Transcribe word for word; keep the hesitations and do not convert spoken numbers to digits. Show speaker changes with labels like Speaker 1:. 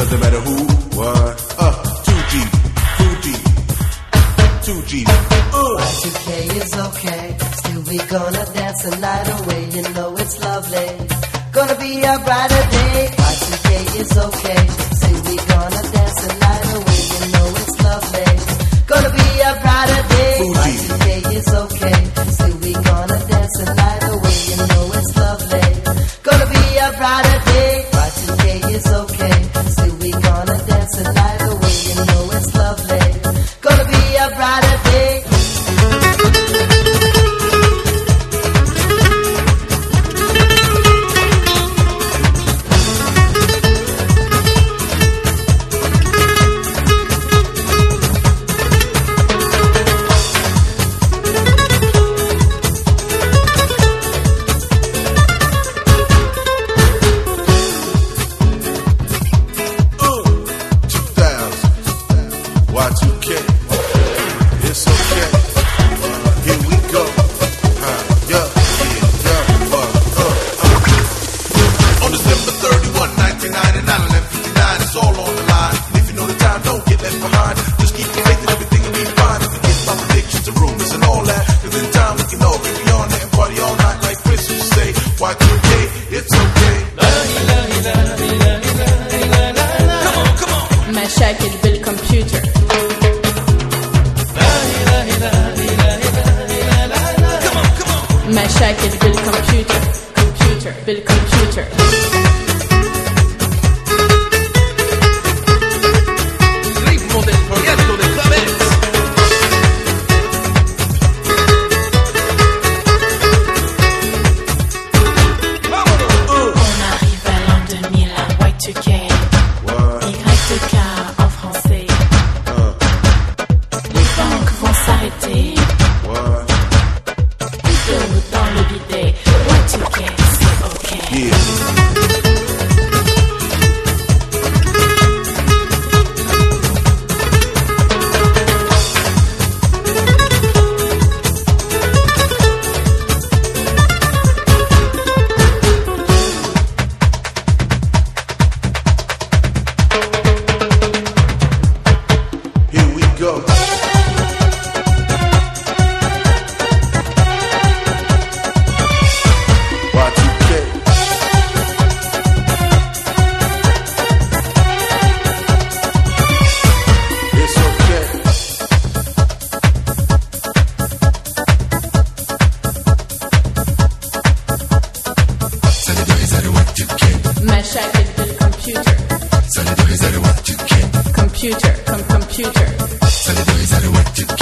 Speaker 1: doesn't matter who, what. Uh, two G, Fuji, two G. Uh.
Speaker 2: Y two K is okay, still we gonna dance the night away. You know it's lovely, gonna be a brighter day. Y two K is okay, still we gonna dance the night away. You know it's lovely, gonna be a brighter day.
Speaker 1: Fuji.
Speaker 2: Y two K is okay, still we gonna dance the night away. You know it's lovely, gonna be a brighter day. Y two K is okay, still we gonna dance the night away. You know it's lovely, gonna be a brighter day.
Speaker 3: مشاكل بالكمبيوتر مشاكل بالكمبيوتر كمبيوتر بالكمبيوتر
Speaker 4: ritmo del proyecto de Claves.
Speaker 5: On arrive à l'an deux mille, Y two K. Y two K en français. Les banques vont s'arrêter. Plutôt dans le bidet. Y two K, c'est ok.
Speaker 1: Yeah. Here we go. Y two K. It's okay.
Speaker 3: مشاكل بالكمبيوتر كمبيوتر كم كمبيوتر